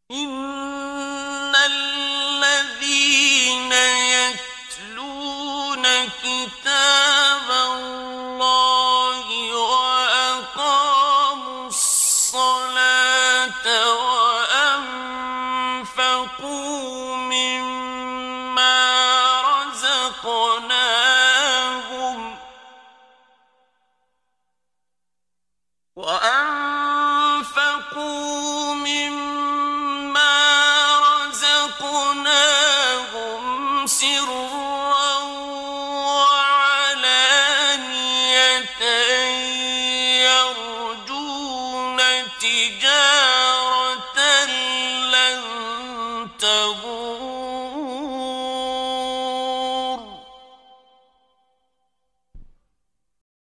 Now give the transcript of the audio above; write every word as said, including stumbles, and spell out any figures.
إن الذين يتلون كتاب الله وأقاموا الصلاة وأنفقوا مما رزقناهم وأنفقوا مما رزقناهم سرا وعلانية يرجون تجارة